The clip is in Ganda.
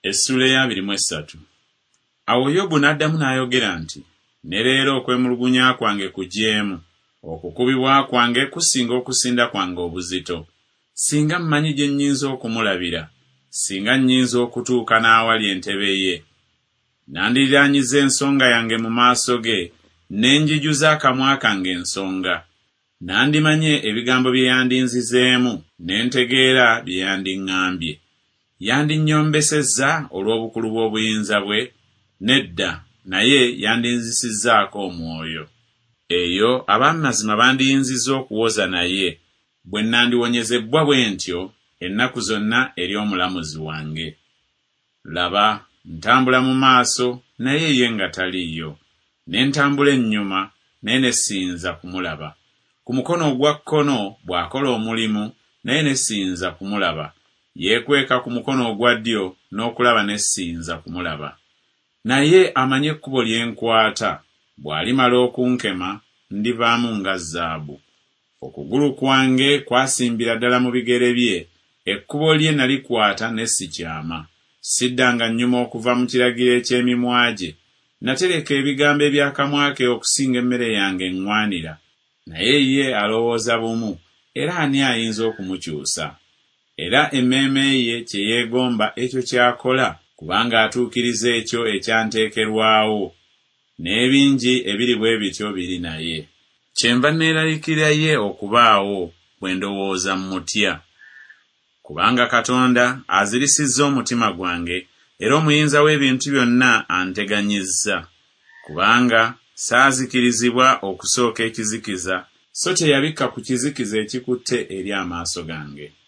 Essula ya 23. Awo Yobu n'addamu n'ayogera nti, ne leero okwemulugunya kwange kugyemu, okukubibwa kwange kusinga okusinda kwange obuzito. Singa mmanyi gye nnyinza okumulabira, singa nnyinza okutuuka n'awali entebe ye. Nandiraanyiza ensonga yange mu maaso ge, ne njijuza akamwa kange ensonga. Nandimanye ebigambo bye yandinzizeemu, ne ntegeera bye yandiŋŋambye. Yandinyombesezza olw'obukulu bw'obuyinza bwe? Nedda, naye yandinzisizzaako omwoyo. Eyo ab'amazima bandiyinzizza okuwoza naye, bwe nandiwonyezebbwa bwe ntyo ennaku zonna eri omulamuzi wange. Laba, ntambula mu maaso, naye ye nga taliiyo. Ne ntambula ennyuma, naye ne siyinza kumulaba. Ku mukono ogwa kkono bw'akola omulimu, naye ne siyinza kumulaba. Yeekweka ku mukono ogwa ddyo, n'okulaba ne siyinza kumulaba. Naye amanye ekkubo lye nkwata, bw'alimala okunkema, ndivaamu nga zaabu. Okugulu kwange kwasimbira ddala mu bigere bye, ekkubo lye nalikwata ne sikyama. Siddanga nnyuma okuva mu kiragiro eky'emimwa gye. Natereka ebigambo eby'akamwa ke okusinga emmere yange eŋŋwanira. Naye ye alowooza bumu, era ani ayinza okumukyusa? Era emmeeme ye kye yeegomba ekyo ky'akola, kubanga atuukiriza ekyo ekyanteekerwawo. N'ebingi ebiri bwe bityo biri naye. Kyenva neeraliikirira ye okubaawo bwe ndowooza mmutya. Kubanga Katonda azirisizza omutima gwange, era omuyinza w'ebintu byonna anteganyizza. Kubanga saazikirizibwa okusooka ekizikiza, so teyabikka ku kizikiza ekikutte eri amaaso gange.